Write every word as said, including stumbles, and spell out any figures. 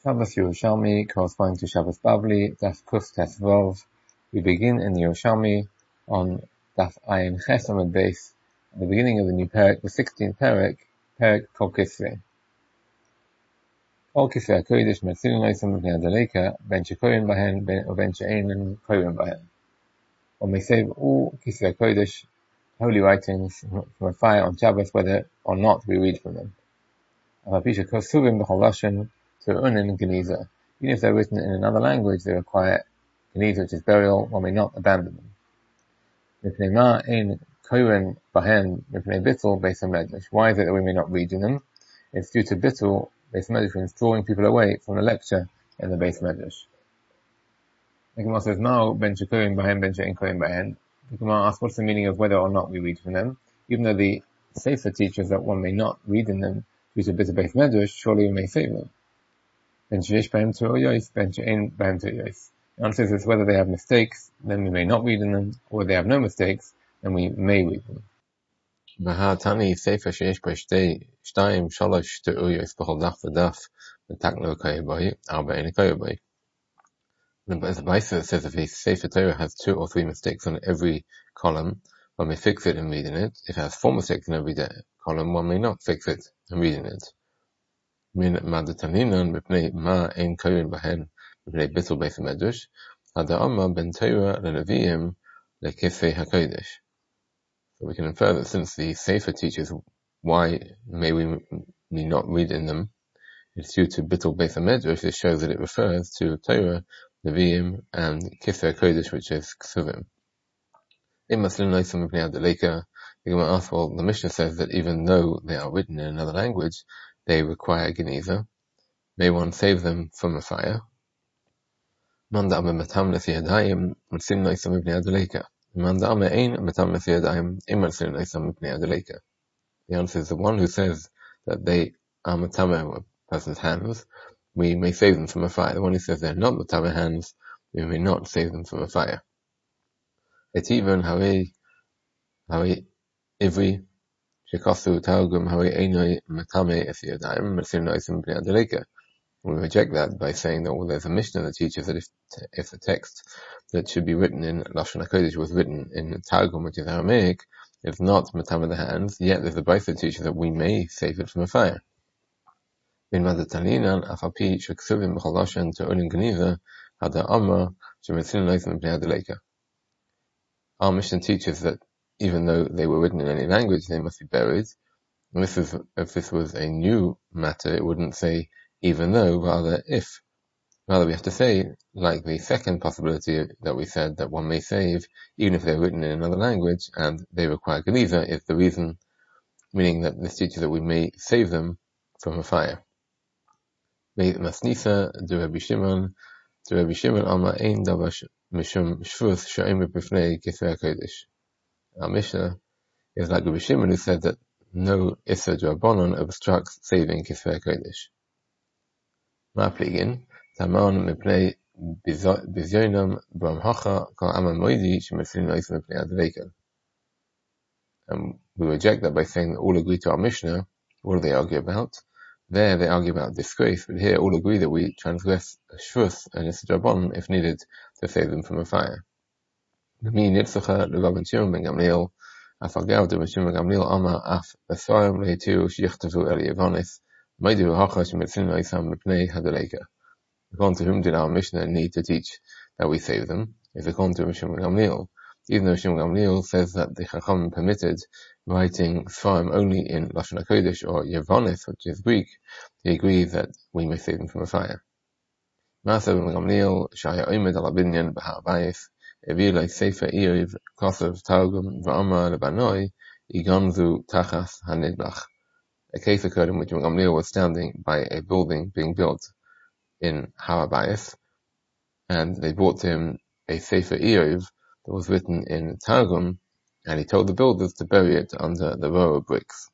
Shabbos Yerushalmi corresponding to Shabbos Bavli, Daf Kuf Tes Vov. We begin in the Yerushalmi on Daf Ayin Ches Amud Beis, at the beginning of the new Perek, the sixteenth Perek, Perek Kol Kisvei. Kol Kisvei HaKodesh Metzilin Loisam B'nei Adaleka, Ben Shekoyin Bahen, Ben She'ein Koyin Bahen. One may save all Kisvei HaKodesh, holy writings, from a fire on Shabbos, whether or not we read from them. Avapisha Kosuvim B'chol Lashon, Unin Geniza. Even if they're written in another language, they require Geniza, which is burial. One may not abandon them. Mipnei ma ein koren bahen mipnei bittul beis hamedrash. Why is it that we may not read in them? It's due to bittul beis hamedrash, means drawing people away from the lecture in the beis hamedrash. The Gemara says, "No, ben shekoren bahen, ben she'ein koren bahen." The Gemara asks, what's the meaning of whether or not we read from them? Even though the Sefer teaches that one may not read in them due to bittul beis hamedrash, surely we may save them. Ben sheyesh bahem te'oyos, ben she'ein bahem te'oyos. The answer is whether they have mistakes, then we may not read in them, or they have no mistakes, then we may read them. V'ha'tani sefer sheyesh bo shtei shtayim shalosh te'oyos b'chol daf v'daf v'tak lo koyeh boi arba ein koyeh boi. The Baisa says if a Sefer Torah has two or three mistakes on every column, one may fix it and read in it. If it has four mistakes in every column, one may not fix it and read in it. Min madataninan mipnei ma ein koyin bahen mipnei bittul beis hamedrash hada'ama ben Torah leneviim lekisvei hakodesh. So we can infer that since the Sefer teaches why may we may not read in them, it's due to bittul beis hamedrash. This shows that it refers to Torah, Nevi'im, and Kisvei HaKodesh, which is Ksuvim. In Maslin Loisam B'nei Adaleka, the Gemara asks, well, the Mishnah says that even though they are written in another language, they require Geniza. May one save them from a fire? Manda Ame Matam Lesi Yadayim, Maslin Loisam B'nei Adaleka. Manda Ame Ein Matam Lesi Yadayim, Im Maslin Loisam B'nei Adaleka. The answer is the one who says that they are Matame, a person's hands, we may save them from a fire. The one who says they're not Matame hands, we may not save them from a fire. Etivan Hari Hari Ivri Shekasu Targum Hari Einoi Matame Esiyadayim Masin Noisim B'nei Adaleka. We reject that by saying that well, there's a Mishnah that teaches that if if the text that should be written in Lashon HaKodesh was written in Targum, which is Aramaic, it's not Matame the hands, yet there's a Baisa that teaches that we may save it from a fire. In Madataninan, Afapi Sheksuvim B'chol Lashon Te'onin Geniza Hada Amma Shemetzilin Loisam B'nei Adaleka. Our Mishnah teaches that even though they were written in any language, they must be buried. And this is, if this was a new matter, it wouldn't say even though, rather if. Rather we have to say, like the second possibility that we said, that one may save, even if they're written in another language, and they require Geniza, is the reason, meaning that this teaches that we may save them from a fire. Masnisa, de Rabbi Shimon, de Rabbi Shimon, Alma ein davash mishum shvus sha'im b'fnei kisvei hakodesh. Our Mishnah is like Rabbi Shimon, who said that no Issa D'Rabbanan obstructs saving Kisvei HaKodesh. Ma pligin, Taman mipnei bizyonam b'amhacha kol ama moidi shemetzilin loisam mipnei adaleka. And we reject that by saying that all agree to our Mishnah. What do they argue about? There they argue about disgrace, but here all agree that we transgress a shvus and Issa D'Rabbanan if needed to save them from a fire. Mi nitzacha l'gaben Shimon ben Gamliel, afagav de Shimon ben Gamliel ama af b'svarim lehitiu shichtavu el Yevonis, maidu hacha shemetzilin loisam mipnei hadaleka. According to whom did our Mishnah need to teach that we save them? Is according to Shimon ben Gamliel. Even though Shimon ben Gamliel says that the Chacham permitted writing Sfarim only in Lashon HaKodesh or Yevonis, which is Greek, he agrees that we may save them from a fire. Ma'aseh ben Gamliel shaya omed al abinyan b'har bayis, Evil like Sefer Iyov Kosav Targum V'Amar Lebanoi Iganzu Tachas HaNidbach. A case occurred in which Gamliel was standing by a building being built in Har HaBayis, and they brought to him a Sefer Iyov that was written in Targum, and he told the builders to bury it under the row of bricks.